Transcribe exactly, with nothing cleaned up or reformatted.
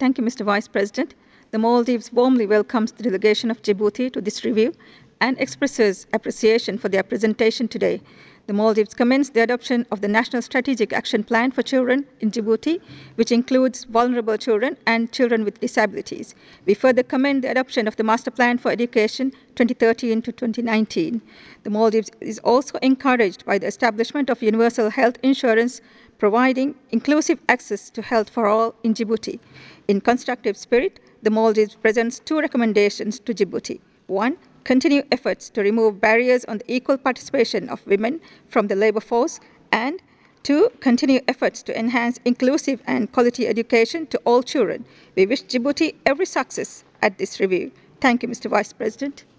Thank you, Mister Vice President. The Maldives warmly welcomes the delegation of Djibouti to this review and expresses appreciation for their presentation today. The Maldives commends the adoption of the National Strategic Action Plan for Children in Djibouti, which includes vulnerable children and children with disabilities. We further commend the adoption of the Master Plan for Education twenty thirteen to twenty nineteen. The Maldives is also encouraged by the establishment of universal health insurance, providing inclusive access to health for all in Djibouti. In constructive spirit, the Maldives presents two recommendations to Djibouti. One, continue efforts to remove barriers on the equal participation of women from the labor force, and two, continue efforts to enhance inclusive and quality education to all children. We wish Djibouti every success at this review. Thank you, Mister Vice President.